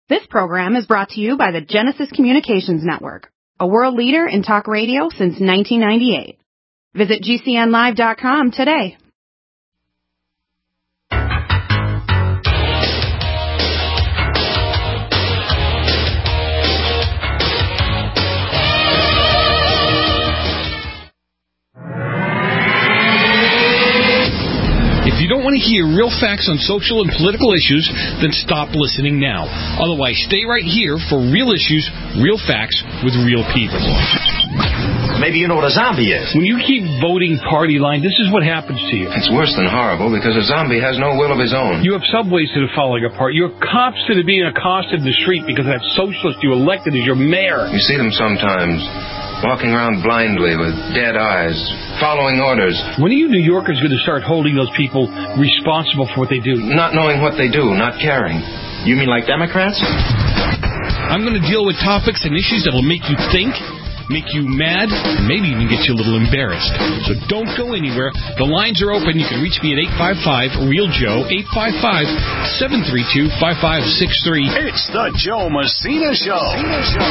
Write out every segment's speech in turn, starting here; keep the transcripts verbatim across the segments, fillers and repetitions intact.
This program is brought to you by the Genesis Communications Network, a world leader in talk radio since nineteen ninety-eight. Visit G C N live dot com today. If you don't want to hear real facts on social and political issues, then stop listening now. Otherwise, stay right here for real issues, real facts, with real people. Maybe you know what a zombie is. When you keep voting party line, this is what happens to you. It's worse than horrible because a zombie has no will of his own. You have subways that are falling apart. You have cops that are being accosted in the street because that socialist you elected as your mayor. You see them sometimes walking around blindly with dead eyes, following orders. When are you New Yorkers going to start holding those people responsible for what they do? Not knowing what they do, not caring. You mean like Democrats? I'm going to deal with topics and issues that will make you think, make you mad, and maybe even get you a little embarrassed. So don't go anywhere. The lines are open. You can reach me at eight five five, real Joe, eight five five, seven three two, five five six three. It's the Joe Messina Show. Messina Show.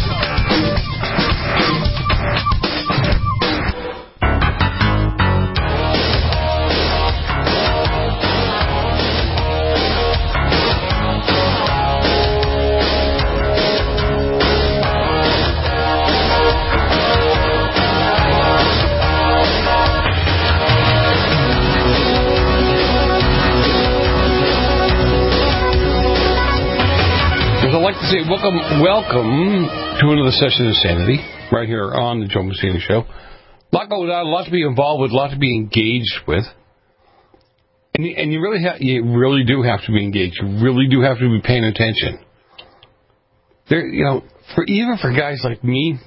I'd like to say welcome, welcome to another session of Sanity right here on the Joe Messina Show. A lot going on, a lot to be involved with, a lot to be engaged with, and you, and you really have, you really do have to be engaged. You really do have to be paying attention. There, you know, for even for guys like me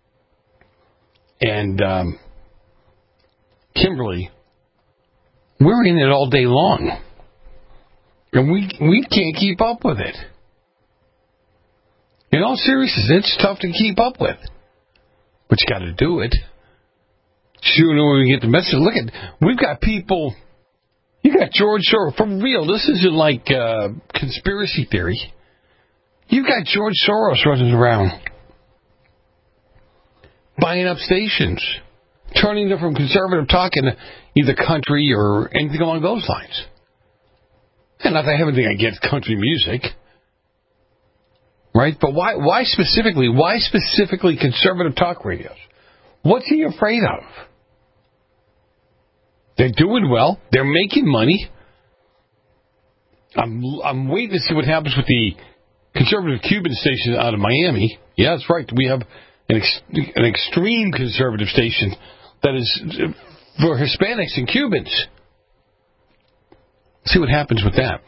and um, Kimberly, we're in it all day long, and we we can't keep up with it. In all seriousness, it's tough to keep up with. But you got to do it. Sure, when we get the message. Look at, we've got people. You got George Soros. For real, this isn't like uh, conspiracy theory. You've got George Soros running around, buying up stations, turning them from conservative talk into either country or anything along those lines. And not that I have anything against country music. Right? But why why specifically? Why specifically conservative talk radios? What's he afraid of? They're doing well. They're making money. I'm I'm waiting to see what happens with the conservative Cuban station out of Miami. Yeah, that's right. We have an, ex, an extreme conservative station that is for Hispanics and Cubans. See what happens with that.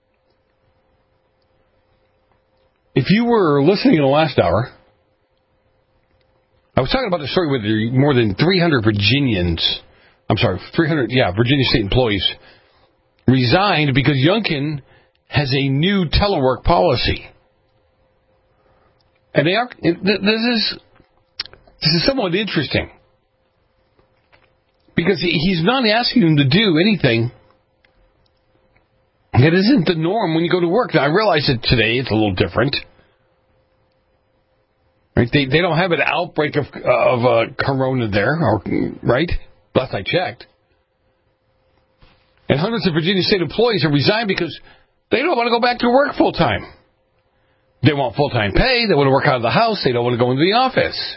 If you were listening in the last hour, I was talking about the story with the more than three hundred Virginians, I'm sorry, three hundred, yeah, Virginia state employees resigned because Youngkin has a new telework policy. And they are, this is, this is somewhat interesting because he's not asking them to do anything that isn't the norm when you go to work. Now, I realize that today it's a little different. Right? They they don't have an outbreak of of uh, corona there, or, right? Last I checked. And hundreds of Virginia state employees have resigned because they don't want to go back to work full time. They want full time pay. They want to work out of the house. They don't want to go into the office.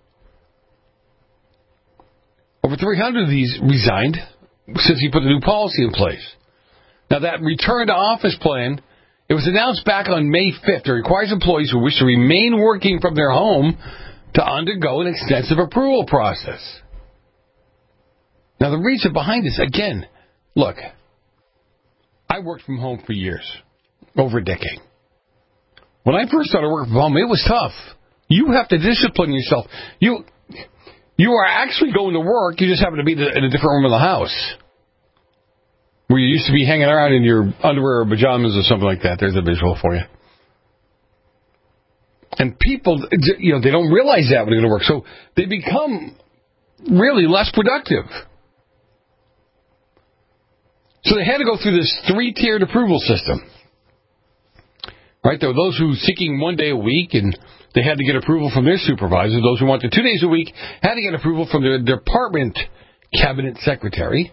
Over three hundred of these resigned since he put the new policy in place. Now, that return to office plan, it was announced back on May fifth. It requires employees who wish to remain working from their home to undergo an extensive approval process. Now, the reason behind this, again, look, I worked from home for years, over a decade. When I first started working from home, it was tough. You have to discipline yourself. You, you are actually going to work, you just happen to be in a different room of the house. Where you used to be hanging around in your underwear or pajamas or something like that. There's a visual for you. And people, you know, they don't realize that when they go to work. So they become really less productive. So they had to go through this three-tiered approval system. Right? There were those who were seeking one day a week, and they had to get approval from their supervisor. Those who wanted two days a week had to get approval from their department cabinet secretary.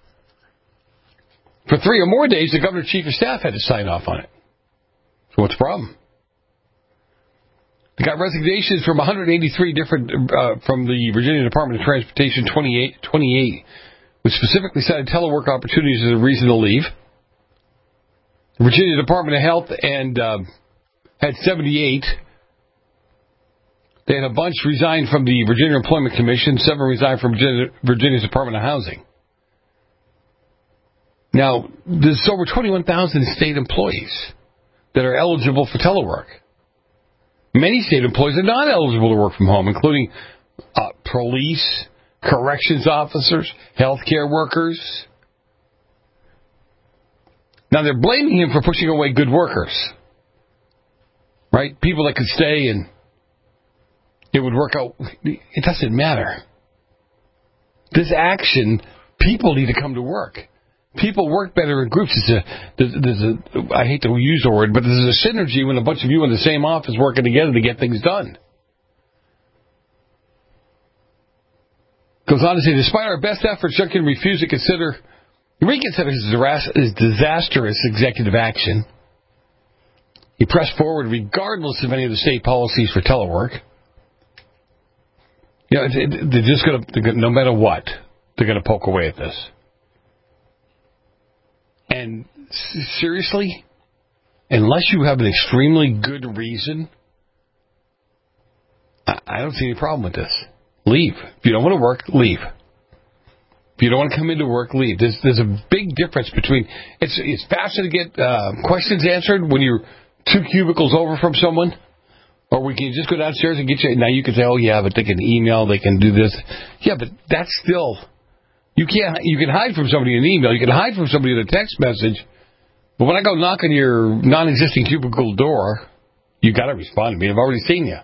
For three or more days, the governor chief of staff had to sign off on it. So what's the problem? They got resignations from one hundred eighty-three different, uh, from the Virginia Department of Transportation, twenty-eight, twenty-eight, which specifically cited telework opportunities as a reason to leave. The Virginia Department of Health and uh, had seventy-eight. They had a bunch resign from the Virginia Employment Commission. Seven resigned from Virginia, Virginia's Department of Housing. Now, there's over twenty-one thousand state employees that are eligible for telework. Many state employees are not eligible to work from home, including uh, police, corrections officers, healthcare workers. Now, they're blaming him for pushing away good workers, right? People that could stay and it would work out. It doesn't matter. This action, people need to come to work. People work better in groups. It's a, there's, there's a, I hate to use the word, but there's a synergy when a bunch of you in the same office working together to get things done. Goes on to say, despite our best efforts, Junkin refused to consider, reconsider his, his disastrous executive action. He pressed forward regardless of any of the state policies for telework. You know, it, it, they're just going to, no matter what, they're going to poke away at this. And seriously, unless you have an extremely good reason, I don't see any problem with this. Leave. If you don't want to work, leave. If you don't want to come into work, leave. There's, there's a big difference between, it's it's faster to get uh, questions answered when you're two cubicles over from someone, or we can just go downstairs and get you, now you can say, oh yeah, but they can email, they can do this. Yeah, but that's still... You can't. You can hide from somebody in an email. You can hide from somebody in a text message. But when I go knock on your non-existing cubicle door, you got to respond to me. I've already seen you.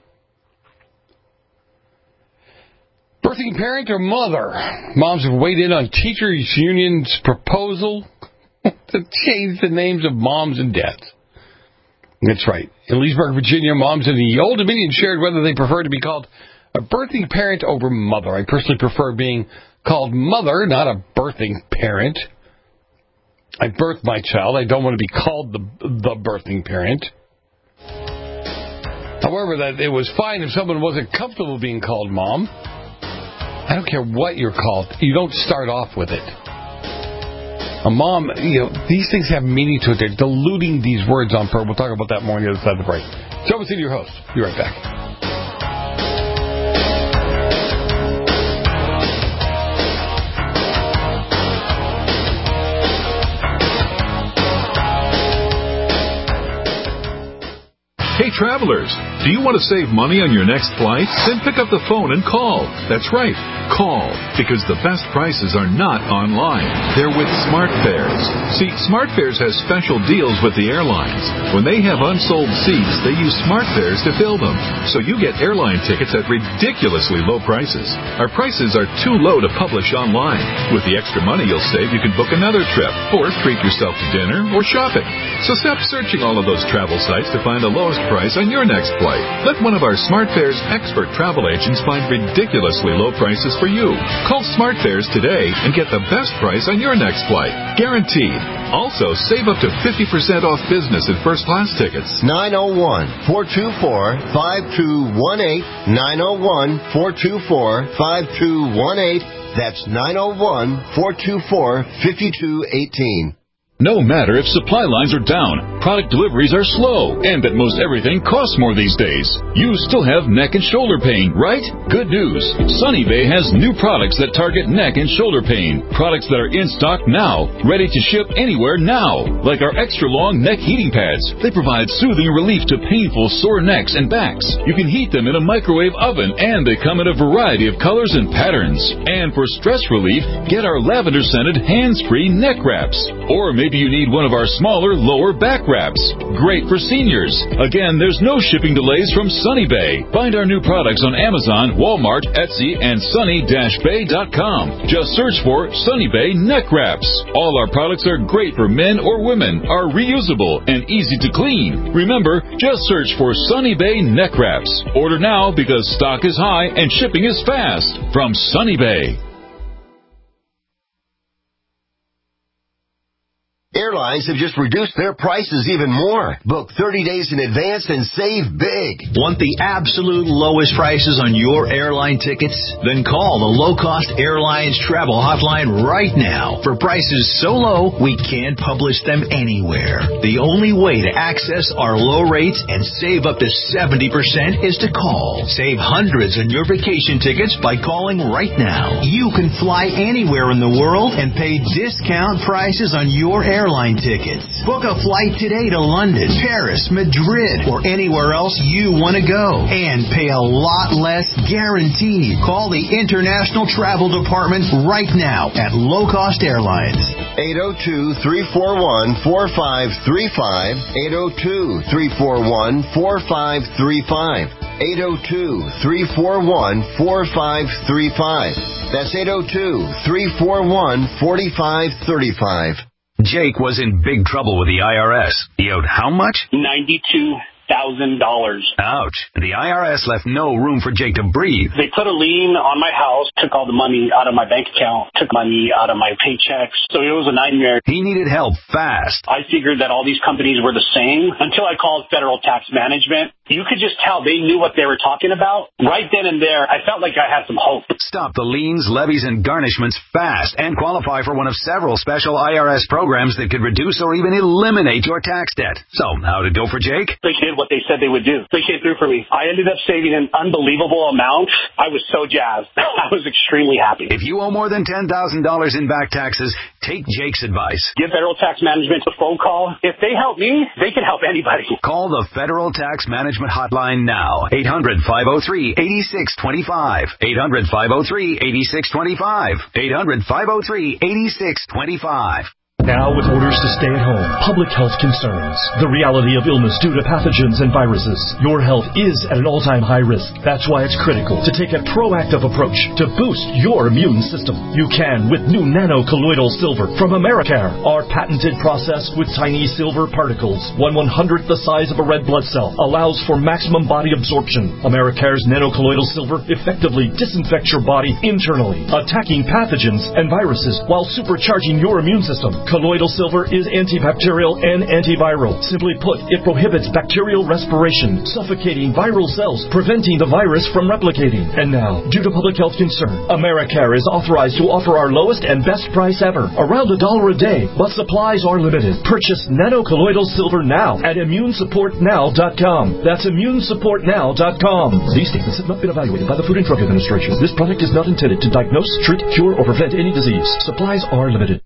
Birthing parent or mother? Moms have weighed in on teachers' union's proposal to change the names of moms and dads. That's right. In Leesburg, Virginia, moms in the Old Dominion shared whether they prefer to be called a birthing parent over mother. I personally prefer being called mother, not a birthing parent. I birthed my child. I don't want to be called the the birthing parent. However, that it was fine if someone wasn't comfortable being called mom. I don't care what you're called. You don't start off with it. A mom, you know, these things have meaning to it. They're diluting these words on purpose. We'll talk about that more on the other side of the break. Joe Messina, your host. Be right back. Hey, travelers, do you want to save money on your next flight? Then pick up the phone and call. That's right, call, because the best prices are not online. They're with SmartFares. See, SmartFares has special deals with the airlines. When they have unsold seats, they use SmartFares to fill them. So you get airline tickets at ridiculously low prices. Our prices are too low to publish online. With the extra money you'll save, you can book another trip, or treat yourself to dinner, or shopping. So stop searching all of those travel sites to find the lowest price on your next flight. Let one of our SmartFares expert travel agents find ridiculously low prices for you. Call SmartFares today and get the best price on your next flight. Guaranteed. Also, save up to fifty percent off business and first class tickets. nine oh one, four two four, five two one eight. nine oh one, four two four, five two one eight. That's nine oh one, four two four, five two one eight. No matter if supply lines are down, product deliveries are slow, and that most everything costs more these days, you still have neck and shoulder pain, right? Good news. Sunny Bay has new products that target neck and shoulder pain. Products that are in stock now, ready to ship anywhere now. Like our extra long neck heating pads. They provide soothing relief to painful sore necks and backs. You can heat them in a microwave oven, and they come in a variety of colors and patterns. And for stress relief, get our lavender scented hands-free neck wraps. Or maybe Maybe you need one of our smaller, lower back wraps. Great for seniors. Again, there's no shipping delays from Sunny Bay. Find our new products on Amazon, Walmart, Etsy, and sunny dash bay dot com. Just search for Sunny Bay Neck Wraps. All our products are great for men or women, are reusable, and easy to clean. Remember, just search for Sunny Bay Neck Wraps. Order now because stock is high and shipping is fast. From Sunny Bay. Airlines have just reduced their prices even more. Book thirty days in advance and save big. Want the absolute lowest prices on your airline tickets? Then call the Low Cost Airlines Travel Hotline right now. For prices so low, we can't publish them anywhere. The only way to access our low rates and save up to seventy percent is to call. Save hundreds on your vacation tickets by calling right now. You can fly anywhere in the world and pay discount prices on your airline tickets. Book a flight today to London, Paris, Madrid, or anywhere else you want to go and pay a lot less guaranteed. Call the International Travel Department right now at Low Cost Airlines. eight oh two, three four one, four five three five. eight oh two, three four one, four five three five. eight oh two, three four one, four five three five. That's eight oh two, three four one, four five three five. Jake was in big trouble with the I R S. He owed how much? ninety-two thousand dollars. Ouch. The I R S left no room for Jake to breathe. They put a lien on my house, took all the money out of my bank account, took money out of my paychecks. So it was a nightmare. He needed help fast. I figured that all these companies were the same until I called Federal Tax Management. You could just tell they knew what they were talking about. Right then and there, I felt like I had some hope. Stop the liens, levies, and garnishments fast and qualify for one of several special I R S programs that could reduce or even eliminate your tax debt. So, how'd it go for Jake? They did what they said they would do. They came through for me. I ended up saving an unbelievable amount. I was so jazzed. I was extremely happy. If you owe more than ten thousand dollars in back taxes, take Jake's advice. Give Federal Tax Management a phone call. If they help me, they can help anybody. Call the Federal Tax Management Hotline now. eight hundred, five oh three, eight six two five. eight hundred, five oh three, eight six two five. eight hundred, five oh three, eight six two five. Now with orders to stay at home, public health concerns, the reality of illness due to pathogens and viruses, your health is at an all-time high risk. That's why it's critical to take a proactive approach to boost your immune system. You can with new nano-colloidal silver from Americare. Our patented process with tiny silver particles, one one-hundredth the size of a red blood cell, allows for maximum body absorption. Americare's nano-colloidal silver effectively disinfects your body internally, attacking pathogens and viruses while supercharging your immune system. Colloidal silver is antibacterial and antiviral. Simply put, it prohibits bacterial respiration, suffocating viral cells, preventing the virus from replicating. And now, due to public health concern, Americare is authorized to offer our lowest and best price ever, around a dollar a day, but supplies are limited. Purchase nano-colloidal silver now at immune support now dot com. That's immune support now dot com. These statements have not been evaluated by the Food and Drug Administration. This product is not intended to diagnose, treat, cure, or prevent any disease. Supplies are limited.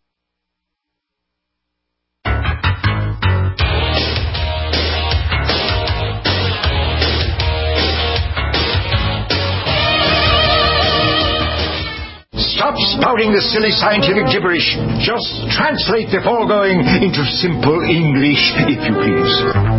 Stop spouting the silly scientific gibberish. Just translate the foregoing into simple English, if you please.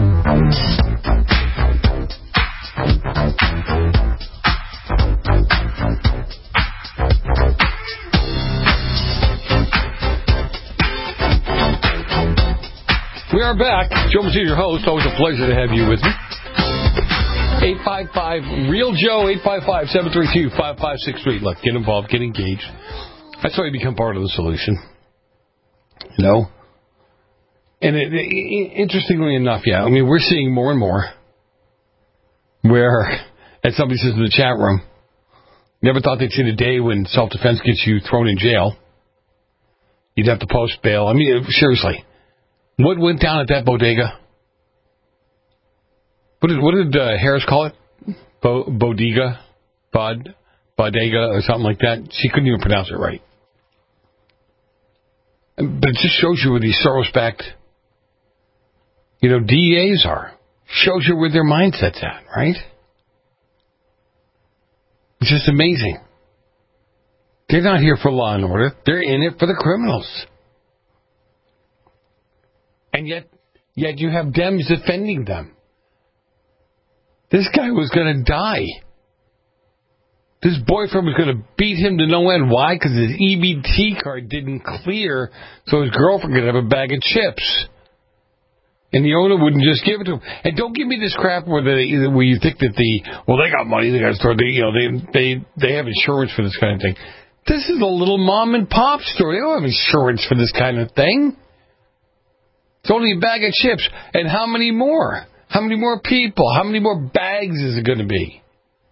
We are back. Joe Messina, your host. Always a pleasure to have you with me. eight five five, REAL Joe, eight five five, seven three two, five five six three. Look, get involved, get engaged. That's how you become part of the solution. You know? And it, it, interestingly enough, yeah, I mean, we're seeing more and more where, as somebody says in the chat room, never thought they'd see the day when self-defense gets you thrown in jail. You'd have to post bail. I mean, seriously. What went down at that bodega? What did, what did uh, Harris call it? Bo, bodega? Bod? Bodega or something like that? She couldn't even pronounce it right. But it just shows you where these Soros-backed, you know, D E As are. Shows you where their mindset's at, right? It's just amazing. They're not here for law and order. They're in it for the criminals. And yet, yet you have Dems defending them. This guy was going to die. This boyfriend was going to beat him to no end. Why? Because his E B T card didn't clear, so his girlfriend could have a bag of chips. And the owner wouldn't just give it to him. And don't give me this crap where, they, where you think that the, well, they got money, they got a store, they, you know, they, they, they have insurance for this kind of thing. This is a little mom and pop store. They don't have insurance for this kind of thing. It's only a bag of chips. And how many more? How many more people? How many more bags is it going to be?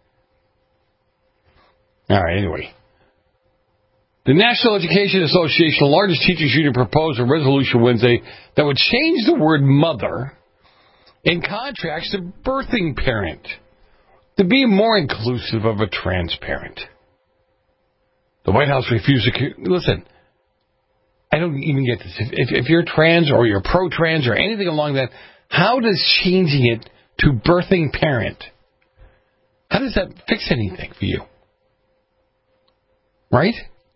All right, anyway. The National Education Association, the largest teachers union, proposed a resolution Wednesday that would change the word mother in contrast to birthing parent to be more inclusive of a trans parent. The White House refused to... Listen, I don't even get this. If, if you're trans or you're pro-trans or anything along that, how does changing it to birthing parent, how does that fix anything for you? Right?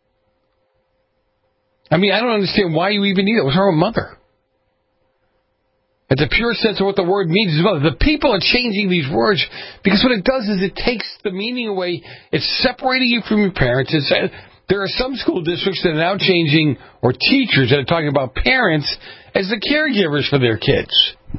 I mean, I don't understand why you even need it. What's wrong with mother? It's a pure sense of what the word means is mother. The people are changing these words because what it does is it takes the meaning away. It's separating you from your parents. It's, uh, there are some school districts that are now changing, or teachers that are talking about parents as the caregivers for their kids.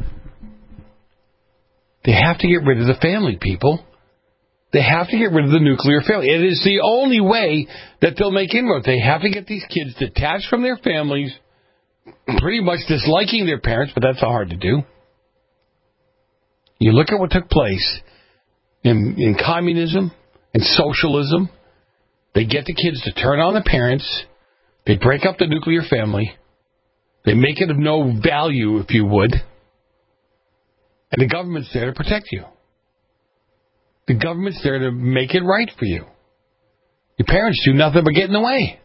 They have to get rid of the family, people. They have to get rid of the nuclear family. It is the only way that they'll make inroads. They have to get these kids detached from their families, pretty much disliking their parents, but that's hard to do. You look at what took place in, in communism and socialism. They get the kids to turn on the parents. They break up the nuclear family. They make it of no value, if you would. And the government's there to protect you. The government's there to make it right for you. Your parents do nothing but get in the way.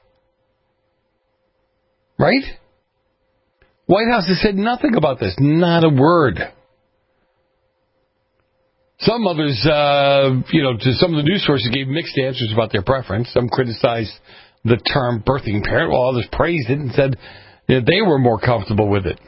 Right? White House has said nothing about this. Not a word. Some others, uh, you know, to some of the news sources gave mixed answers about their preference. Some criticized the term birthing parent, while others praised it and said that they were more comfortable with it.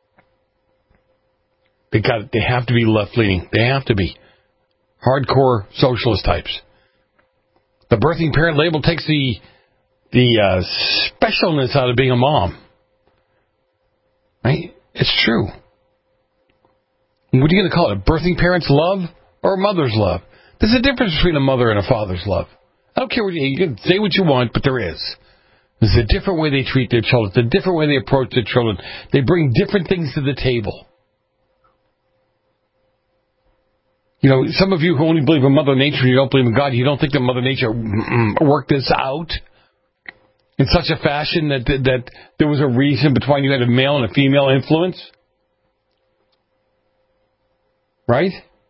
They got. They have to be left-leaning. They have to be. Hardcore socialist types. The birthing parent label takes the the uh, specialness out of being a mom. Right? It's true. What are you going to call it? Birthing parent's love or a mother's love? There's a difference between a mother and a father's love. I don't care what you, you can say what you want, but there is. There's a different way they treat their children. It's a different way they approach their children. They bring different things to the table. You know, some of you who only believe in Mother Nature and you don't believe in God, you don't think that Mother Nature worked this out in such a fashion that that there was a reason between you had a male and a female influence? Right?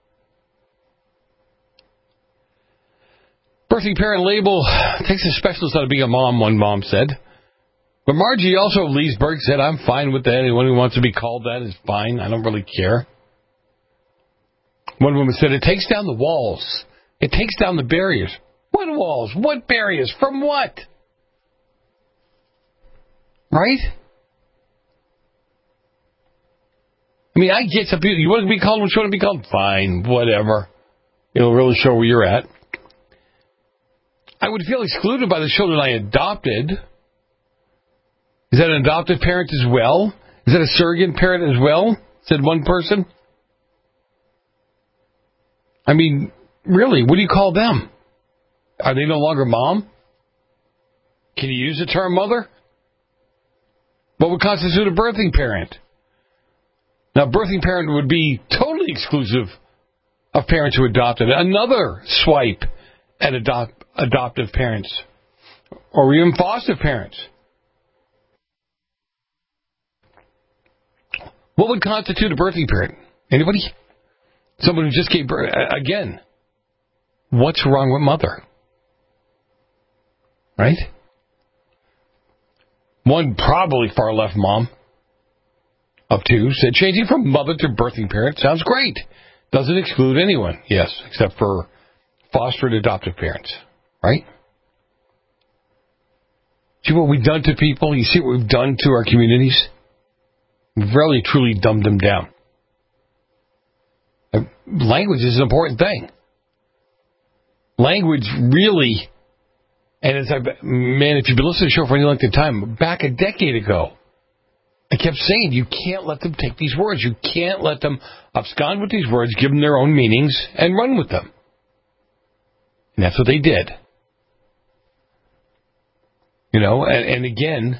Birthing parent label takes a specialist out of being a mom, one mom said. But Margie also of Leesburg said, I'm fine with that. Anyone who wants to be called that is fine. I don't really care. One woman said, it takes down the walls. It takes down the barriers. What walls? What barriers? From what? Right? I mean, I get some people, you want to be called what you want to be called? Fine, whatever. It'll really show where you're at. I would feel excluded by the children I adopted. Is that an adoptive parent as well? Is that a surrogate parent as well? Said one person. I mean, really, what do you call them? Are they no longer mom? Can you use the term mother? What would constitute a birthing parent? Now, birthing parent would be totally exclusive of parents who adopted. Another swipe at adopt, adoptive parents or even foster parents. What would constitute a birthing parent? Anybody? Someone who just gave birth. Again, what's wrong with mother? Right? One probably far left mom of two said changing from mother to birthing parent sounds great. Doesn't exclude anyone. Yes, except for foster and adoptive parents. Right? See what we've done to people? You see what we've done to our communities? really, truly dumbed them down. Language is an important thing. Language really, and as I've, man, if you've been listening to the show for any length of time, back a decade ago, I kept saying, you can't let them take these words. You can't let them abscond with these words, give them their own meanings, and run with them. And that's what they did. You know, and, and again,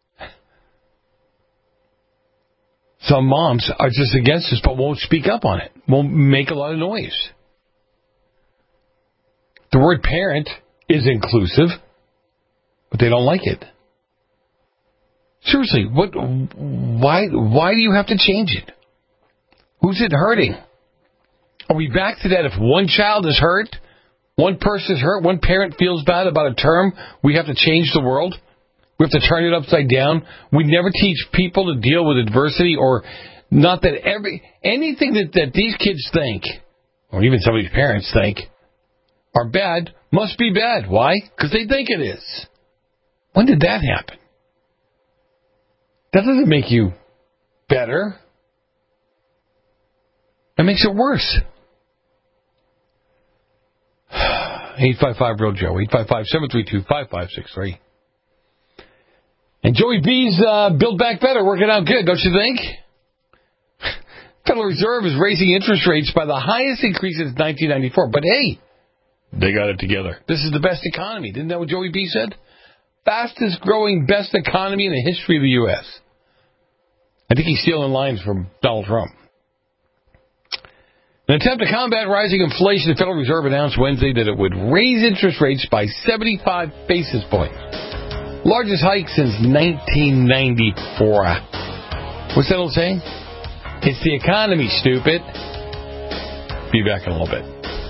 some moms are just against this, but won't speak up on it, won't make a lot of noise. The word parent is inclusive, but they don't like it. Seriously, what? Why? Why do you have to change it? Who's it hurting? Are we back to that? If one child is hurt, one person is hurt, one parent feels bad about a term, we have to change the world? We have to turn it upside down? We never teach people to deal with adversity, or not that every anything that, that these kids think, or even some of these parents think, are bad, must be bad. Why? Because they think it is. When did that happen? That doesn't make you better. That makes it worse. eight five five real Joe, eight five five, seven three two, five five six three. And Joey B's uh, Build Back Better working out good, don't you think? Federal Reserve is raising interest rates by the highest increase since nineteen ninety-four. But hey, they got it together. This is the best economy. Didn't that what Joey B said? Fastest growing, best economy in the history of the U S I think he's stealing lines from Donald Trump. In an attempt to combat rising inflation, the Federal Reserve announced Wednesday that it would raise interest rates by seventy-five basis points. Largest hike since nineteen ninety-four. What's that old saying? It's the economy, stupid. Be back in a little bit.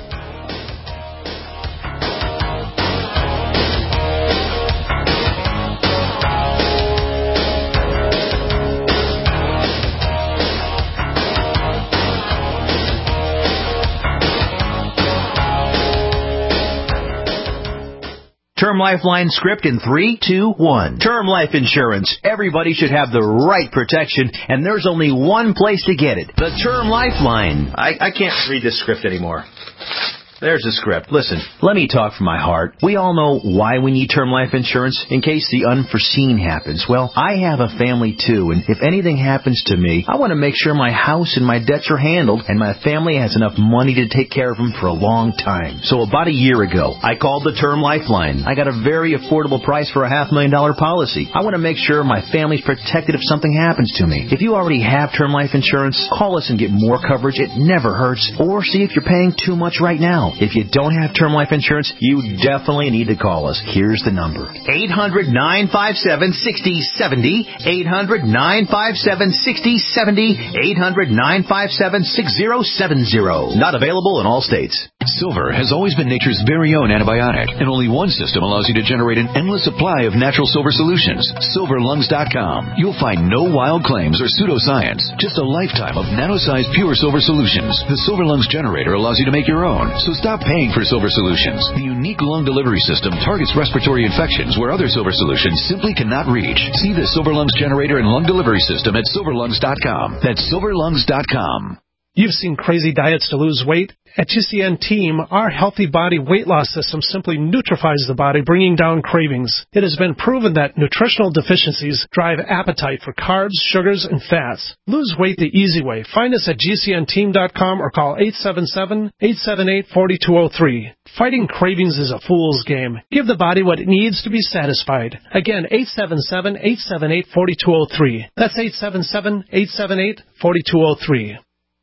Term Lifeline script in three, two, one. Term life insurance. Everybody should have the right protection, and there's only one place to get it. The Term Lifeline. I, I can't read this script anymore. There's the script. Listen, let me talk from my heart. We all know why we need term life insurance, in case the unforeseen happens. Well, I have a family too, and if anything happens to me, I want to make sure my house and my debts are handled, and my family has enough money to take care of them for a long time. So about a year ago, I called the Term Lifeline. I got a very affordable price for a half million dollar policy. I want to make sure my family's protected if something happens to me. If you already have term life insurance, call us and get more coverage. It never hurts. Or see if you're paying too much right now. If you don't have term life insurance, you definitely need to call us. Here's the number. eight hundred, nine five seven, six oh seven oh. eight hundred, nine five seven, six oh seven oh. eight hundred, nine five seven, six oh seven oh. Not available in all states. Silver has always been nature's very own antibiotic, and only one system allows you to generate an endless supply of natural silver solutions. silver lungs dot com. You'll find no wild claims or pseudoscience, just a lifetime of nano-sized pure silver solutions. The Silver Lungs generator allows you to make your own, so stop paying for silver solutions. The unique lung delivery system targets respiratory infections where other silver solutions simply cannot reach. See the Silver Lungs generator and lung delivery system at silver lungs dot com. That's silver lungs dot com. You've seen crazy diets to lose weight. At G C N Team, our Healthy Body weight loss system simply neutralizes the body, bringing down cravings. It has been proven that nutritional deficiencies drive appetite for carbs, sugars, and fats. Lose weight the easy way. Find us at G C N team dot com or call eight seven seven, eight seven eight, four two zero three. Fighting cravings is a fool's game. Give the body what it needs to be satisfied. Again, eight seven seven, eight seven eight, four two zero three. That's eight seven seven, eight seven eight, four two zero three.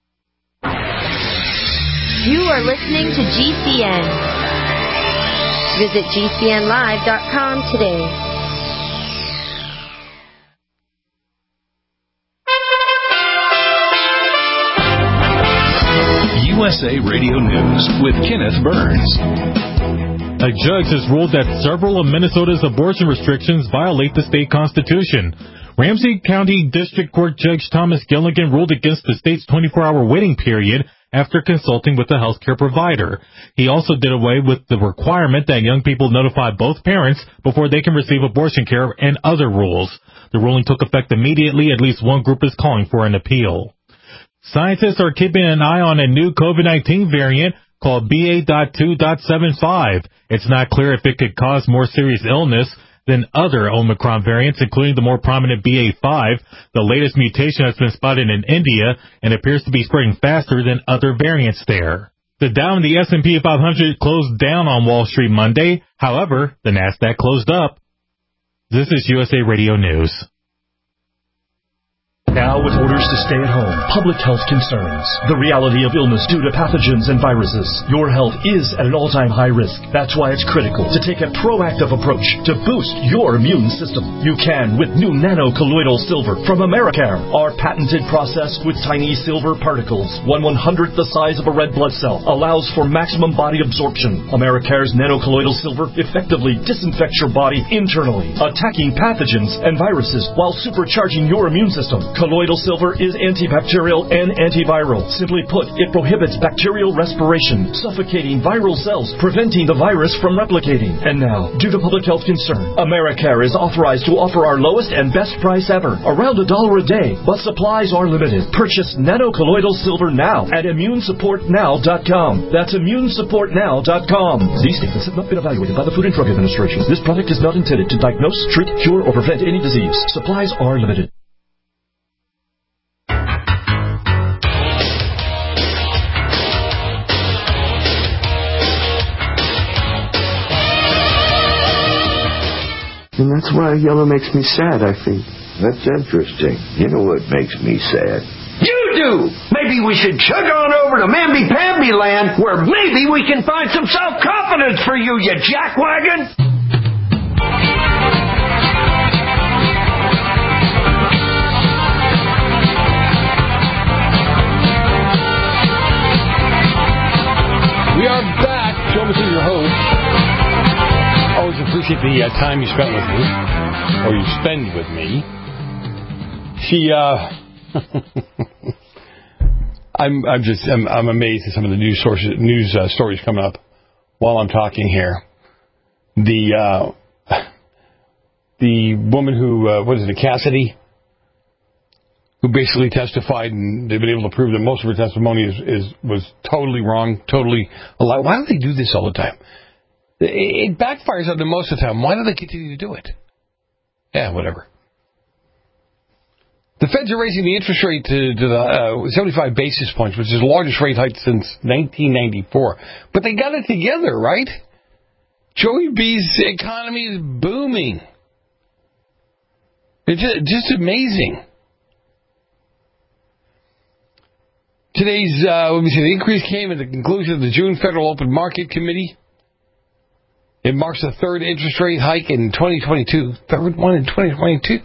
You are listening to G C N. Visit G C N live dot com today. U S A Radio News with Kenneth Burns. A judge has ruled that several of Minnesota's abortion restrictions violate the state constitution. Ramsey County District Court Judge Thomas Gilligan ruled against the state's twenty-four hour waiting period after consulting with the healthcare provider. He also did away with the requirement that young people notify both parents before they can receive abortion care and other rules. The ruling took effect immediately. At least one group is calling for an appeal. Scientists are keeping an eye on a new COVID nineteen variant called B A two point seven five. It's not clear if it could cause more serious illness than other Omicron variants, including the more prominent B A five. The latest mutation has been spotted in India and appears to be spreading faster than other variants there. The Dow and the S and P five hundred closed down on Wall Street Monday. However, the Nasdaq closed up. This is U S A Radio News. Now with orders to stay at home, public health concerns, the reality of illness due to pathogens and viruses, your health is at an all-time high risk. That's why it's critical to take a proactive approach to boost your immune system. You can with new nano-colloidal silver from Americare. Our patented process with tiny silver particles, one one-hundredth the size of a red blood cell, allows for maximum body absorption. Americare's nano-colloidal silver effectively disinfects your body internally, attacking pathogens and viruses while supercharging your immune system. Colloidal silver is antibacterial and antiviral. Simply put, it prohibits bacterial respiration, suffocating viral cells, preventing the virus from replicating. And now, due to public health concern, Americare is authorized to offer our lowest and best price ever, around a dollar a day, but supplies are limited. Purchase nano-colloidal silver now at immune support now dot com. That's immune support now dot com. These statements have not been evaluated by the Food and Drug Administration. This product is not intended to diagnose, treat, cure, or prevent any disease. Supplies are limited. And that's why yellow makes me sad, I think. That's interesting. You know what makes me sad? You do! Maybe we should chug on over to Mamby-Pamby land, where maybe we can find some self-confidence for you, you jackwagon! We are back. Joe Messina, your host. Always appreciate the uh, time you spent with me, or you spend with me. She, uh, I'm, I'm just, I'm, I'm amazed at some of the news sources, news uh, stories coming up while I'm talking here. The, uh, the woman who, uh, what is it, Cassidy, who basically testified, and they've been able to prove that most of her testimony is, is was totally wrong, totally a lie. Why do they do this all the time? It backfires on them most of the time. Why do they continue to do it? Yeah, whatever. The Feds are raising the interest rate to, to the uh, seventy-five basis points, which is the largest rate hike since nineteen ninety-four. But they got it together, right? Joey B's economy is booming. It's just, just amazing. Today's, uh, let me see, the increase came at the conclusion of the June Federal Open Market Committee. It marks the third interest rate hike in twenty twenty-two. Third one in twenty twenty-two.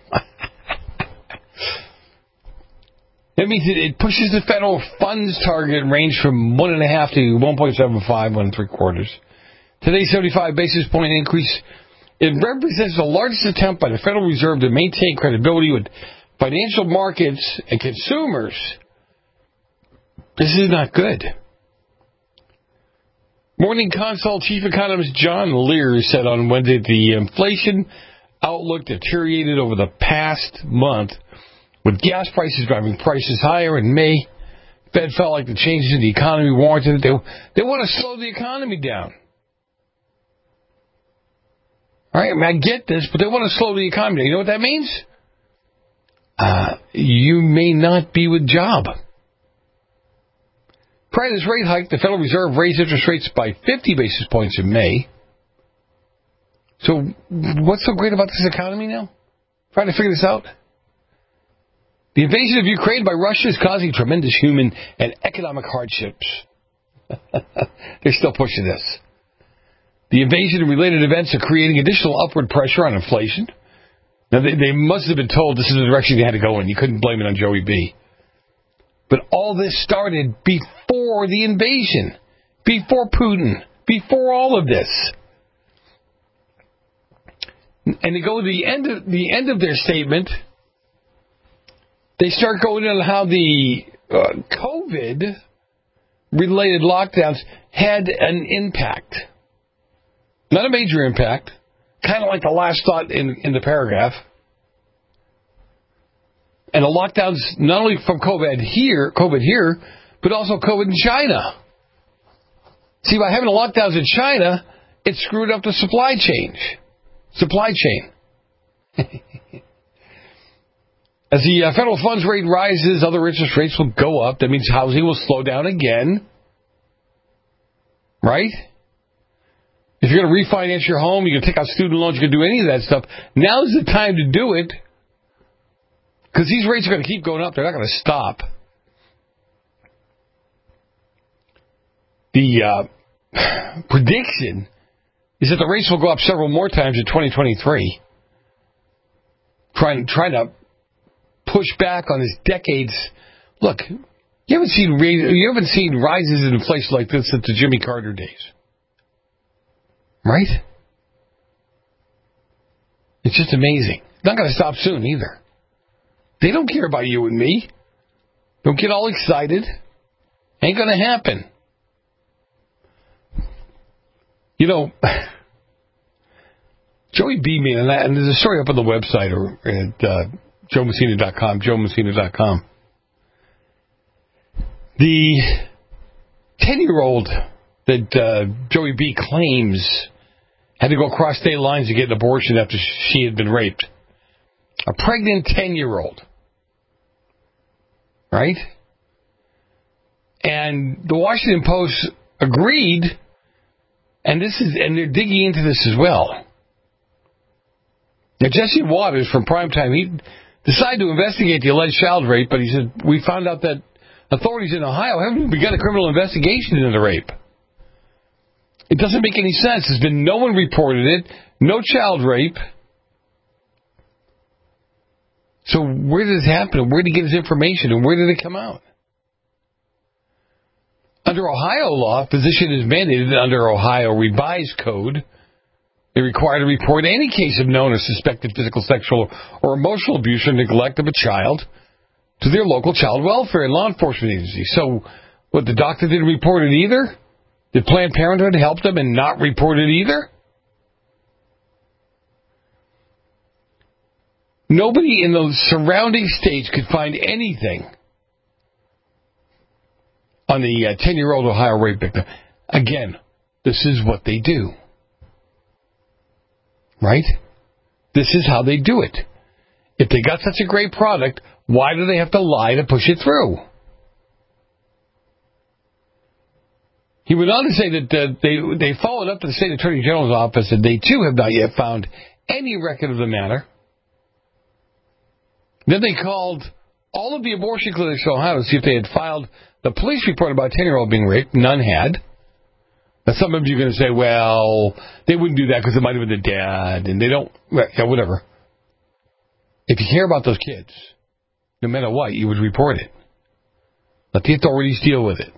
That means it, it pushes the federal funds target range from one and a half to one point seven five, one and three quarters. Today's seventy-five basis point increase, it represents the largest attempt by the Federal Reserve to maintain credibility with financial markets and consumers. This is not good. Morning Consult Chief Economist John Lear said on Wednesday the inflation outlook deteriorated over the past month, with gas prices driving prices higher in May. Fed felt like the changes in the economy warranted it. They, they want to slow the economy down. All right, I mean, I get this, but they want to slow the economy down. You know what that means? Uh, you may not be with job. Prior to this rate hike, the Federal Reserve raised interest rates by fifty basis points in May. So what's so great about this economy now? Trying to figure this out? The invasion of Ukraine by Russia is causing tremendous human and economic hardships. They're still pushing this. The invasion and related events are creating additional upward pressure on inflation. Now, they, they must have been told this is the direction they had to go in. You couldn't blame it on Joey B. But all this started before the invasion, before Putin, before all of this. And they go to the end of the end of their statement. They start going on how the uh, COVID-related lockdowns had an impact. Not a major impact, kind of like the last thought in, in the paragraph. And the lockdowns, not only from COVID here, COVID here, but also COVID in China. See, by having the lockdowns in China, it screwed up the supply chain. Supply chain. As the uh, federal funds rate rises, other interest rates will go up. That means housing will slow down again. Right? If you're going to refinance your home, you're going to take out student loans, you're going to do any of that stuff. Now's the time to do it. Because these rates are going to keep going up. They're not going to stop. The uh, prediction is that the rates will go up several more times in twenty twenty-three. Trying, trying to push back on this decades. Look, you haven't seen you haven't seen rises in inflation like this since the Jimmy Carter days, right? It's just amazing. Not going to stop soon either. They don't care about you and me. Don't get all excited. Ain't going to happen. You know, Joey B. me, and, and there's a story up on the website or at uh, joe messina dot com, joe messina dot com. The ten-year-old that uh, Joey B. claims had to go across state lines to get an abortion after she had been raped. A pregnant ten-year-old. Right? And the Washington Post agreed, and this is and they're digging into this as well. Now, Jesse Waters from Primetime, he decided to investigate the alleged child rape, but he said, we found out that authorities in Ohio haven't even begun a criminal investigation into the rape. It doesn't make any sense. There's been no one reported it, no child rape. So where did this happen? Where did he get his information? And where did it come out? Under Ohio law, a physician is mandated under Ohio Revised Code. They're required to report any case of known or suspected physical, sexual, or emotional abuse or neglect of a child to their local child welfare and law enforcement agency. So, what, the doctor didn't report it either? Did Planned Parenthood help them and not report it either? Nobody in the surrounding states could find anything on the uh, ten-year-old Ohio rape victim. Again, this is what they do. Right? This is how they do it. If they got such a great product, why do they have to lie to push it through? He went on to say that uh, they they followed up to the state attorney general's office, and they too have not yet found any record of the matter. Then they called all of the abortion clinics in Ohio to see if they had filed the police report about a ten-year-old being raped. None had. Now, some of you are going to say, well, they wouldn't do that because it might have been the dad, and they don't, yeah, whatever. If you care about those kids, no matter what, you would report it. Let the authorities deal with it.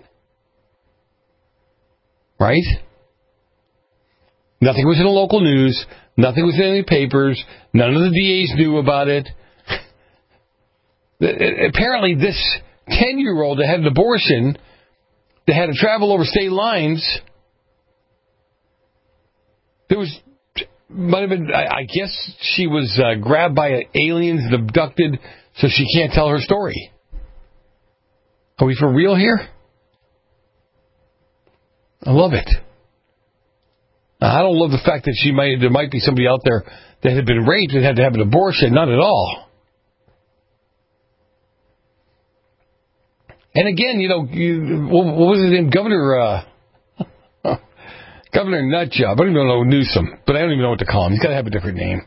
Right? Nothing was in the local news. Nothing was in any papers. None of the D As knew about it. Apparently, this ten-year-old that had an abortion, that had to travel over state lines, there was, might have been, I, I guess she was uh, grabbed by aliens and abducted, so she can't tell her story. Are we for real here? I love it. I don't love the fact that she might, there might be somebody out there that had been raped and had to have an abortion. Not at all. And again, you know, you, what was his name? Governor, uh, Governor Nutjob. I don't even know Newsom, but I don't even know what to call him. He's got to have a different name.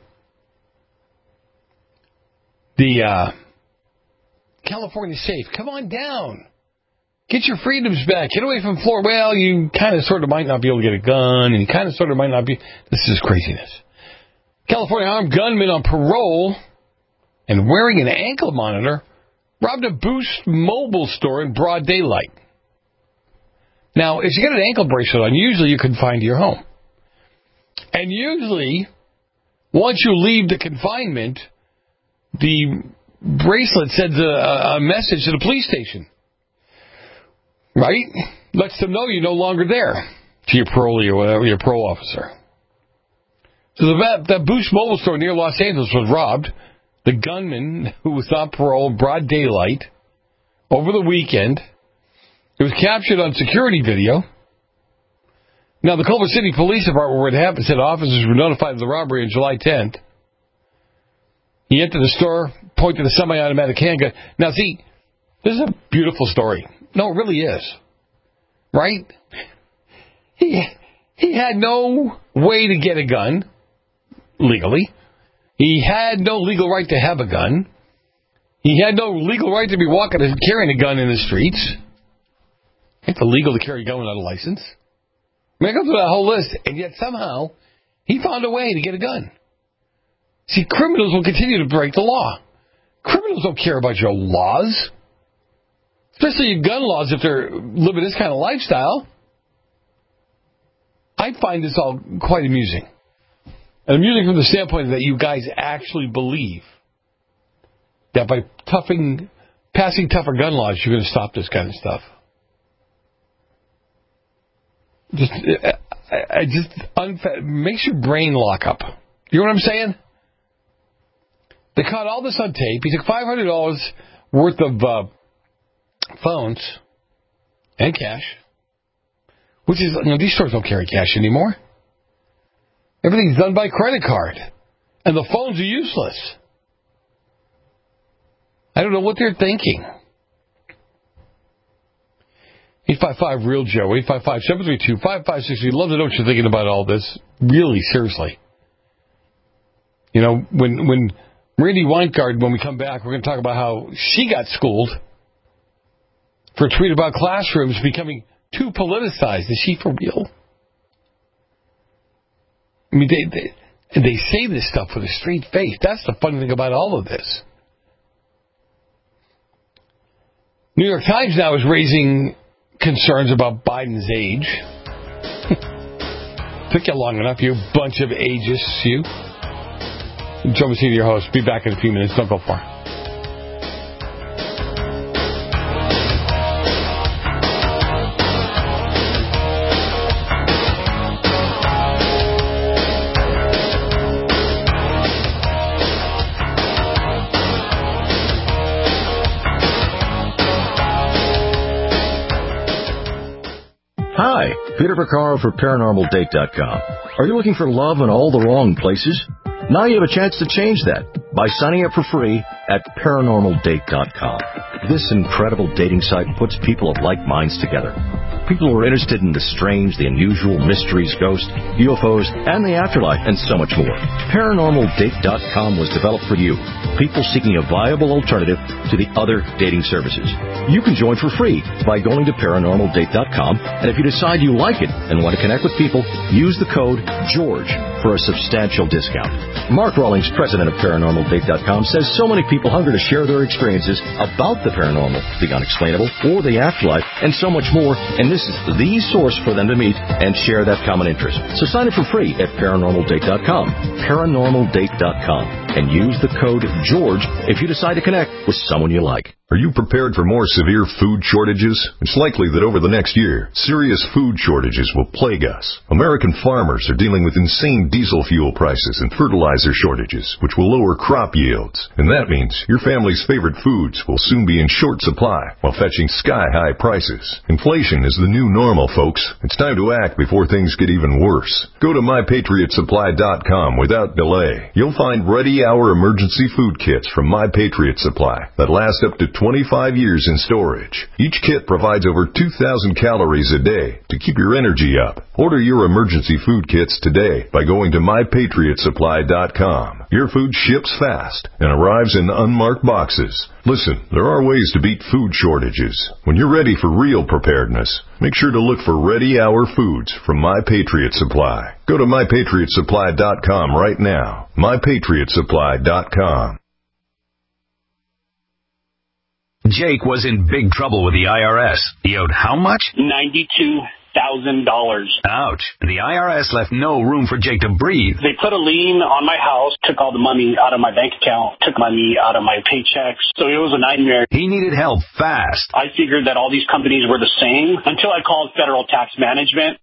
The uh, California safe. Come on down. Get your freedoms back. Get away from Florida. Well, you kind of sort of might not be able to get a gun, and you kind of sort of might not be. This is craziness. California armed gunman on parole and wearing an ankle monitor robbed a Boost Mobile store in broad daylight. Now, if you got an ankle bracelet on, usually you confine to your home. And usually, once you leave the confinement, the bracelet sends a, a message to the police station. Right? Lets them know you're no longer there, to your parolee or whatever, your parole officer. So the, that Boost Mobile store near Los Angeles was robbed. the gunman who was on parole, broad daylight, over the weekend. It was captured on security video. Now, the Culver City Police Department, where it happened, said officers were notified of the robbery on July tenth. He entered the store, pointed a semi-automatic handgun. Now, see, this is a beautiful story. No, it really is. Right? He, he had no way to get a gun legally. He had no legal right to have a gun. He had no legal right to be walking and carrying a gun in the streets. It's illegal to carry a gun without a license. I mean, I go through that whole list, and yet somehow he found a way to get a gun. See, criminals will continue to break the law. Criminals don't care about your laws, especially your gun laws if they're living this kind of lifestyle. I find this all quite amusing. And amusing from the standpoint that you guys actually believe that by toughing, passing tougher gun laws, you're going to stop this kind of stuff. Just, I, I just unfa- makes your brain lock up. You know what I'm saying? They caught all this on tape. He took five hundred dollars worth of uh, phones and cash, which is, you know, these stores don't carry cash anymore. Everything's done by credit card, and the phones are useless. I don't know what they're thinking. eight five five real Joe, eight five five, seven three two, five five six three. Love to know what you're thinking about all this. Really, seriously. You know, when when Randy Weingart, when we come back, we're going to talk about how she got schooled for a tweet about classrooms becoming too politicized. Is she for real? I mean, they, they, they say this stuff with a straight face. That's the funny thing about all of this. New York Times now is raising concerns about Biden's age. Took you long enough, you bunch of ageists, you. Joe Messina, your host. Be back in a few minutes. Don't go far. Hi, Peter Vaccaro for Paranormal Date dot com. Are you looking for love in all the wrong places? Now you have a chance to change that by signing up for free at Paranormal Date dot com. This incredible dating site puts people of like minds together. People who are interested in the strange, the unusual, mysteries, ghosts, U F Os, and the afterlife, and so much more. Paranormal Date dot com was developed for you, people seeking a viable alternative to the other dating services. You can join for free by going to Paranormal Date dot com, and if you decide you like it and want to connect with people, use the code GEORGE for a substantial discount. Mark Rawlings, president of Paranormal Date dot com, says so many people hunger to share their experiences about the paranormal, the unexplainable, or the afterlife, and so much more, and this is the source for them to meet and share that common interest. So sign up for free at Paranormal Date dot com, Paranormal Date dot com, and use the code GEORGE if you decide to connect with someone you like. Are you prepared for more severe food shortages? It's likely that over the next year, serious food shortages will plague us. American farmers are dealing with insane diesel fuel prices and fertilizer shortages, which will lower crop yields. And that means your family's favorite foods will soon be in short supply while fetching sky-high prices. Inflation is the new normal, folks. It's time to act before things get even worse. Go to my patriot supply dot com without delay. You'll find ready-hour emergency food kits from My Patriot Supply that last up to twenty-five years in storage. Each kit provides over two thousand calories a day to keep your energy up. Order your emergency food kits today by going to my patriot supply dot com. Your food ships fast and arrives in unmarked boxes. Listen, there are ways to beat food shortages. When you're ready for real preparedness, make sure to look for ready-hour foods from My Patriot Supply. Go to my patriot supply dot com right now. my patriot supply dot com. Jake was in big trouble with the I R S. He owed how much? ninety-two thousand dollars. Ouch. The I R S left no room for Jake to breathe. They put a lien on my house, took all the money out of my bank account, took money out of my paychecks. So it was a nightmare. He needed help fast. I figured that all these companies were the same until I called Federal Tax Management.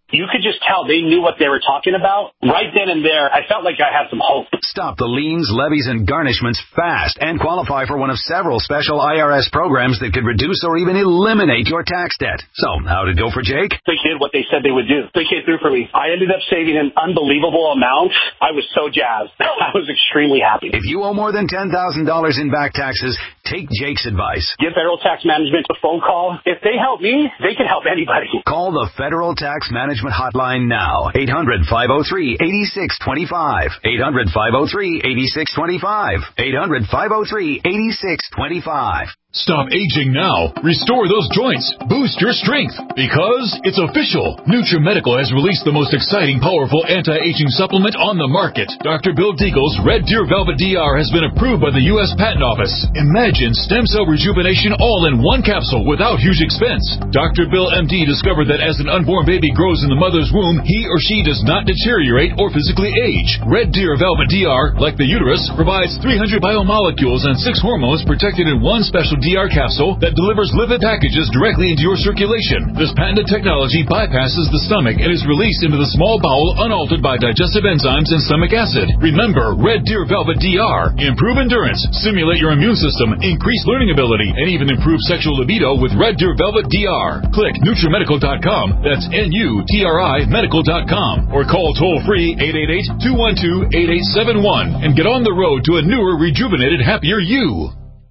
you could just tell they knew what they were talking about. Right then and there, I felt like I had some hope. Stop the liens, levies, and garnishments fast and qualify for one of several special I R S programs that could reduce or even eliminate your tax debt. So, how did it go for Jake? They did what they said they would do. They came through for me. I ended up saving an unbelievable amount. I was so jazzed. I was extremely happy. If you owe more than ten thousand dollars in back taxes, take Jake's advice. Give Federal Tax Management a phone call. If they help me, they can help anybody. Call the Federal Tax Management Hotline now. eight hundred, five oh three, eight six two five. eight hundred, five oh three, eight six two five. eight hundred, five oh three, eight six two five. Stop aging now. Restore those joints. Boost your strength. Because it's official. NutriMedical has released the most exciting, powerful anti-aging supplement on the market. Doctor Bill Deagle's Red Deer Velvet D R has been approved by the U S Patent Office. Imagine stem cell rejuvenation all in one capsule without huge expense. Doctor Bill M D discovered that as an unborn baby grows in the mother's womb, he or she does not deteriorate or physically age. Red Deer Velvet D R, like the uterus, provides three hundred biomolecules and six hormones protected in one special D R capsule that delivers lipid packages directly into your circulation. This patented technology bypasses the stomach and is released into the small bowel unaltered by digestive enzymes and stomach acid. Remember, Red Deer Velvet D R. Improve endurance, stimulate your immune system, increase learning ability, and even improve sexual libido with Red Deer Velvet D R. Click NutriMedical dot com. That's N U T R I medical dot com. Or call toll-free eight eight eight, two one two, eight eight seven one and get on the road to a newer, rejuvenated, happier you.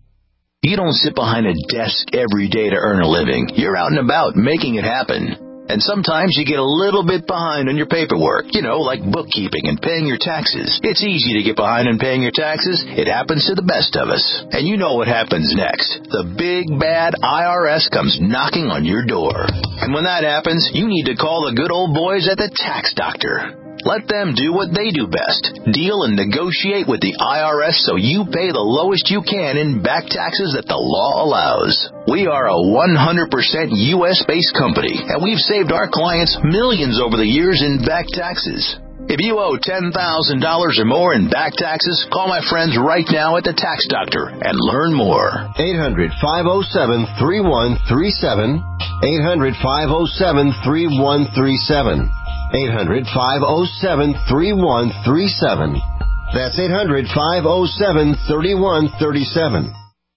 You don't sit behind a desk every day to earn a living. You're out and about making it happen. And sometimes you get a little bit behind on your paperwork, you know, like bookkeeping and paying your taxes. It's easy to get behind on paying your taxes. It happens to the best of us. And you know what happens next. The big, bad I R S comes knocking on your door. And when that happens, you need to call the good old boys at the Tax Doctor. Let them do what they do best. Deal and negotiate with the I R S so you pay the lowest you can in back taxes that the law allows. We are a one hundred percent U S-based company, and we've saved our clients millions over the years in back taxes. If you owe ten thousand dollars or more in back taxes, call my friends right now at the Tax Doctor and learn more. eight hundred, five oh seven, three one three seven. eight hundred, five oh seven, three one three seven. eight hundred, five oh seven, three one three seven. That's eight hundred, five oh seven, three one three seven.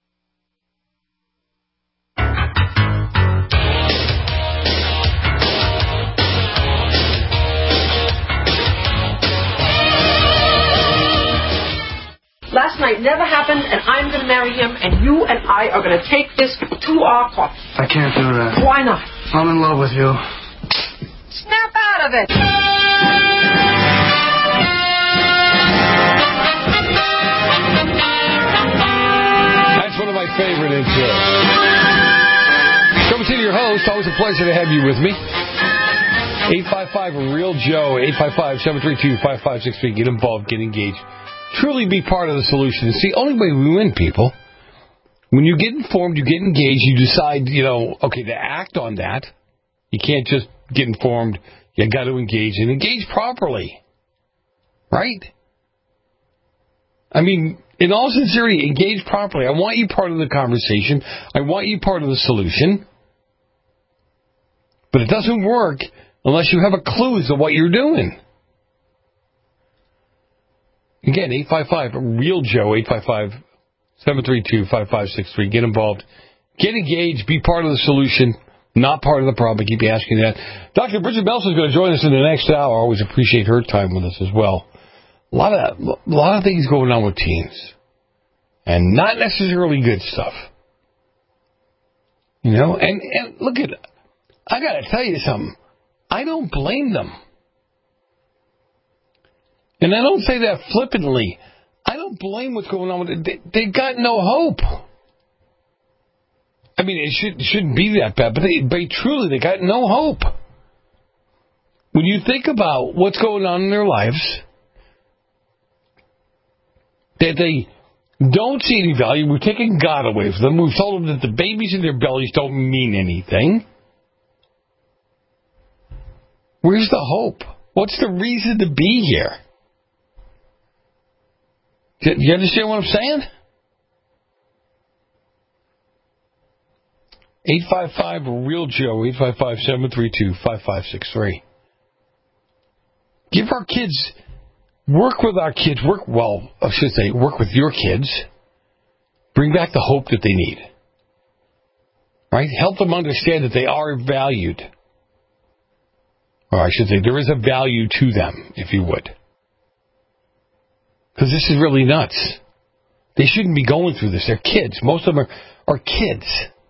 Last night never happened, and I'm going to marry him, and you and I are going to take this to our court. I can't do that. Why not? I'm in love with you. Snap out of it. That's one of my favorite intros. Come see your host. Always a pleasure to have you with me. eight five five, real Joe. eight five five, seven three two, five five six three. Get involved. Get engaged. Truly be part of the solution. It's the only way we win, people. When you get informed, you get engaged, you decide, you know, okay, to act on that. You can't just get informed. You got to engage and engage properly. Right? I mean, in all sincerity, engage properly. I want you part of the conversation. I want you part of the solution. But it doesn't work unless you have a clue as to what you're doing. Again, eight five five, real Joe, eight five five, seven three two, five five six three. Get involved. Get engaged. Be part of the solution, not part of the problem. I keep asking that. Doctor Bridget Belson is going to join us in the next hour. I always appreciate her time with us as well. A lot of, a lot of things going on with teens. And not necessarily good stuff. You know, and, and look at, I got to tell you something. I don't blame them. And I don't say that flippantly. I don't blame what's going on with it. They, they've got no hope. I mean, it should, shouldn't be that bad, but they, they truly, they got no hope. When you think about what's going on in their lives, that they don't see any value, we've taken God away from them. We've told them that the babies in their bellies don't mean anything. Where's the hope? What's the reason to be here? Do you understand what I'm saying? eight five five, real Joe, eight five five, seven three two, five five six three. Give our kids, work with our kids, work, well, I should say, work with your kids. Bring back the hope that they need. Right? Help them understand that they are valued. Or I should say, there is a value to them, if you would. Because this is really nuts. They shouldn't be going through this. They're kids. Most of them are, are kids.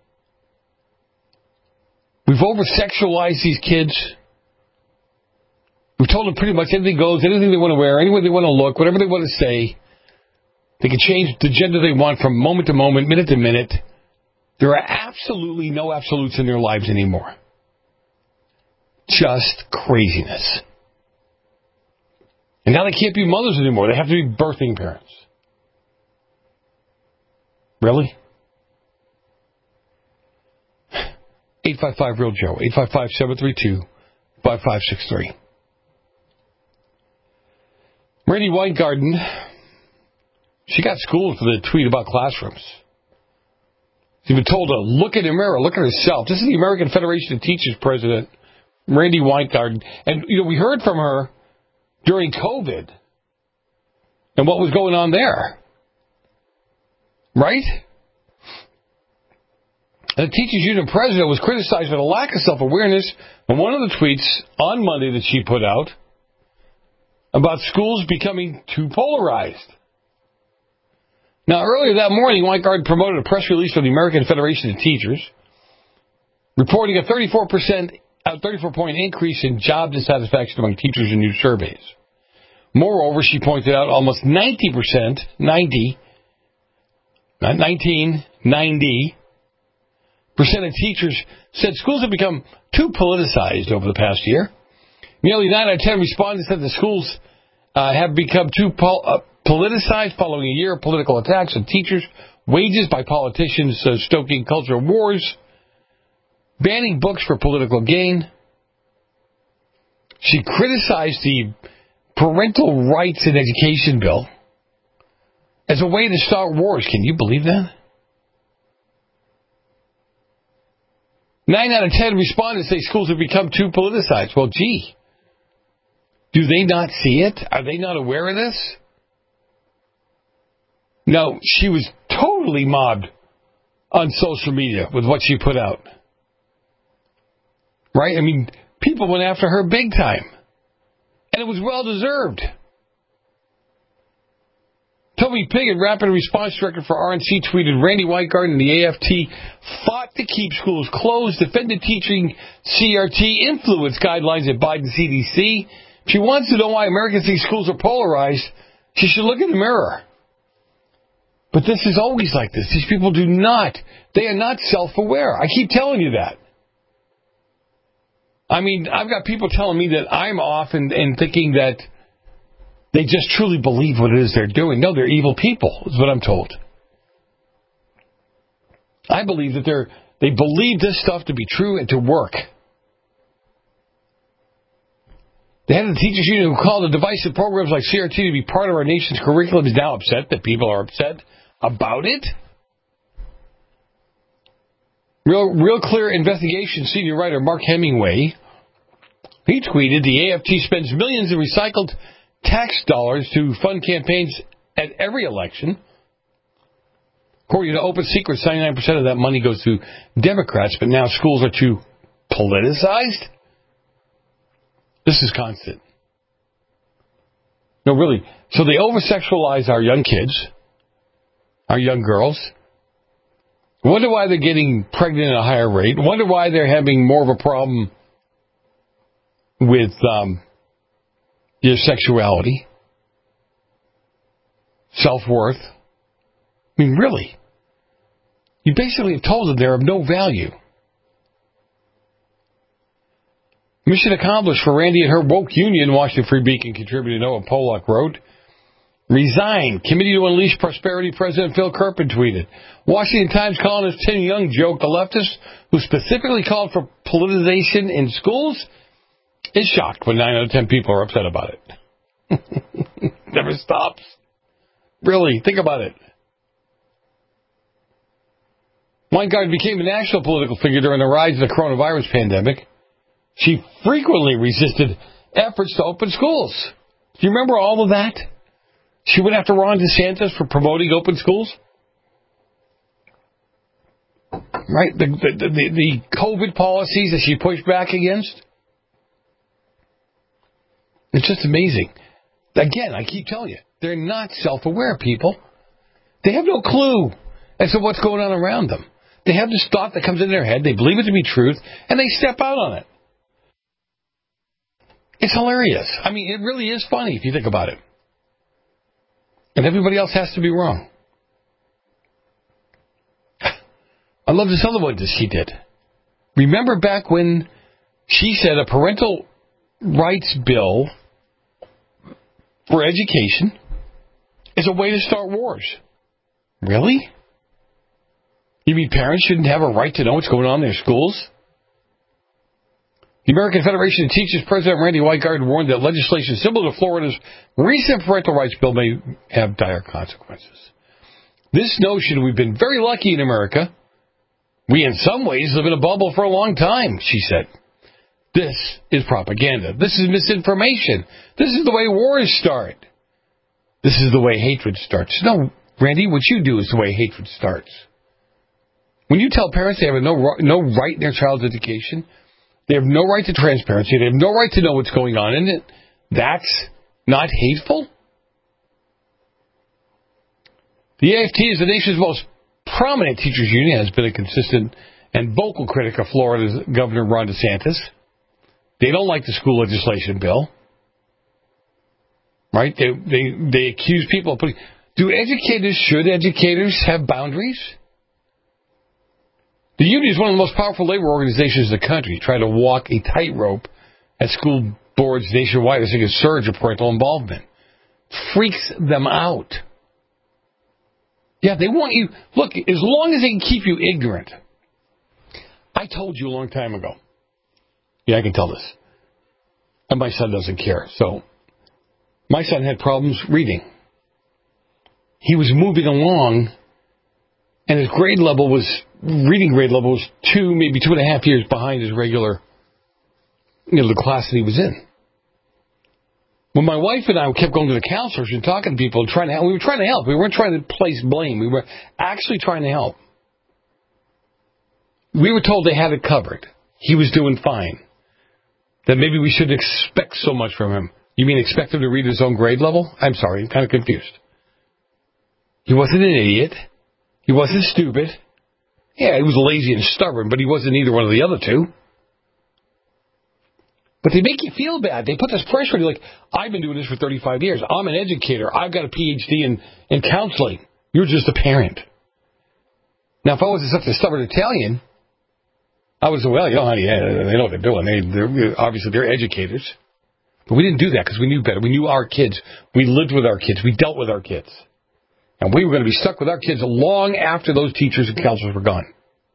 We've over-sexualized these kids. We've told them pretty much anything goes, anything they want to wear, any way they want to look, whatever they want to say. They can change the gender they want from moment to moment, minute to minute. There are absolutely no absolutes in their lives anymore. Just craziness. And now they can't be mothers anymore. They have to be birthing parents. Really? eight five five real Joe. eight five five, seven three two, five five six three. Randy Weingarten, she got schooled for the tweet about classrooms. She's been told to look in the mirror, look at herself. This is the American Federation of Teachers president, Randy Weingarten. And, you know, we heard from her during COVID and what was going on there. Right? The Teachers Union president was criticized for the lack of self-awareness in one of the tweets on Monday that she put out about schools becoming too polarized. Now, earlier that morning, Weingarten promoted a press release from the American Federation of Teachers, reporting a thirty-four percent, a thirty-four point increase in job dissatisfaction among teachers in new surveys. Moreover, she pointed out almost ninety percent, ninety, not nineteen, ninety percent of teachers said schools have become too politicized over the past year. Nearly nine out of ten respondents said the schools uh, have become too pol- uh, politicized following a year of political attacks on teachers, wages by politicians uh, stoking cultural wars, banning books for political gain. She criticized the parental rights in education bill as a way to start wars. Can you believe that? Nine out of ten respondents say schools have become too politicized. Well, gee, do they not see it? Are they not aware of this? No, she was totally mobbed on social media with what she put out. Right? I mean, people went after her big time. And it was well-deserved. Toby Piggott, Rapid Response Director for R N C, tweeted, Randy Weingarten and the A F T fought to keep schools closed, defended teaching C R T, influenced guidelines at Biden C D C. If she wants to know why Americans think schools are polarized, she should look in the mirror. But this is always like this. These people do not, they are not self-aware. I keep telling you that. I mean, I've got people telling me that I'm off and, and thinking that they just truly believe what it is they're doing. No, they're evil people, is what I'm told. I believe that they're they believe this stuff to be true and to work. The head of the teachers union who called the divisive programs like C R T to be part of our nation's curriculum is now upset that people are upset about it. Real, real Clear Investigation senior writer Mark Hemingway, he tweeted, the A F T spends millions in recycled tax dollars to fund campaigns at every election. According to Open Secrets, ninety-nine percent of that money goes to Democrats, but now schools are too politicized? This is constant. No, really. So they over-sexualize our young kids, our young girls. Wonder why they're getting pregnant at a higher rate. Wonder why they're having more of a problem with um, their sexuality, self-worth. I mean, really. You basically have told them they're of no value. Mission accomplished for Randy and her woke union, Washington Free Beacon contributor Noah Pollock wrote. Resign. Committee to Unleash Prosperity President Phil Kerpen tweeted. Washington Times columnist Tim Young joked the leftist, who specifically called for politicization in schools, is shocked when nine out of ten people are upset about it. Never stops. Really, think about it. Weingarten became a national political figure during the rise of the coronavirus pandemic. She frequently resisted efforts to open schools. Do you remember all of that? She went after Ron DeSantis for promoting open schools. Right? The, the, the, the COVID policies that she pushed back against. It's just amazing. Again, I keep telling you, they're not self-aware, people. They have no clue as to what's going on around them. They have this thought that comes in their head, they believe it to be truth, and they step out on it. It's hilarious. I mean, it really is funny if you think about it. And everybody else has to be wrong. I love this other one that she did. Remember back when she said a parental rights bill for education is a way to start wars. Really? You mean parents shouldn't have a right to know what's going on in their schools? The American Federation of Teachers President Randy Weingart warned that legislation similar to Florida's recent parental rights bill may have dire consequences. This notion, we've been very lucky in America. We, in some ways, live in a bubble for a long time, she said. This is propaganda. This is misinformation. This is the way wars start. This is the way hatred starts. No, Randy, what you do is the way hatred starts. When you tell parents they have no, no right in their child's education, they have no right to transparency, they have no right to know what's going on in it, that's not hateful? The A F T is the nation's most prominent teachers union, has been a consistent and vocal critic of Florida's Governor Ron DeSantis. They don't like the school legislation bill. Right? They they they accuse people of putting... Do educators, should educators have boundaries? The union is one of the most powerful labor organizations in the country, trying to walk a tightrope at school boards nationwide as they a surge of parental involvement. Freaks them out. Yeah, they want you... Look, as long as they can keep you ignorant. I told you a long time ago. Yeah, I can tell this. And my son doesn't care. So, my son had problems reading. He was moving along, and his grade level was... Reading grade level was two, maybe two and a half years behind his regular... You know, the class that he was in. When my wife and I kept going to the counselors and talking to people and trying to help, we were trying to help. We weren't trying to place blame. We were actually trying to help. We were told they had it covered. He was doing fine. That maybe we shouldn't expect so much from him. You mean expect him to read his own grade level? I'm sorry, I'm kind of confused. He wasn't an idiot. He wasn't stupid. Yeah, he was lazy and stubborn, but he wasn't either one of the other two. But they make you feel bad. They put this pressure on you like, I've been doing this for thirty-five years. I'm an educator. I've got a P H D in, in counseling. You're just a parent. Now, if I wasn't such a stubborn Italian, I would say, well, you know, honey, they know what they're doing. They, they're, obviously, they're educators. But we didn't do that because we knew better. We knew our kids. We lived with our kids. We dealt with our kids. And we were going to be stuck with our kids long after those teachers and counselors were gone.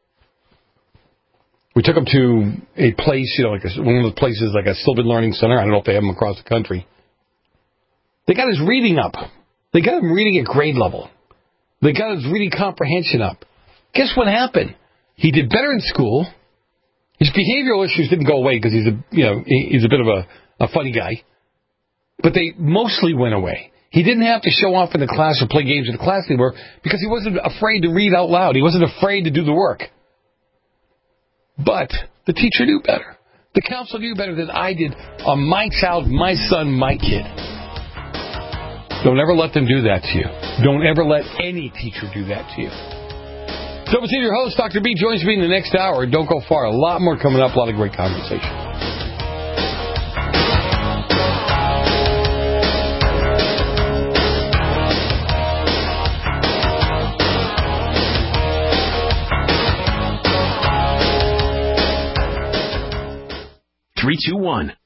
We took them to a place, you know, like a, one of those places like a Sylvan Learning Center. I don't know if they have them across the country. They got his reading up. They got him reading at grade level. They got his reading comprehension up. Guess what happened? He did better in school. His behavioral issues didn't go away because he's a, you know, he's a bit of a, a funny guy. But they mostly went away. He didn't have to show off in the class or play games in the class anymore because he wasn't afraid to read out loud. He wasn't afraid to do the work. But the teacher knew better. The counselor knew better than I did on my child, my son, my kid. Don't ever let them do that to you. Don't ever let any teacher do that to you. Double T, your host, Doctor B, joins me in the next hour. Don't go far. A lot more coming up. A lot of great conversation. three two one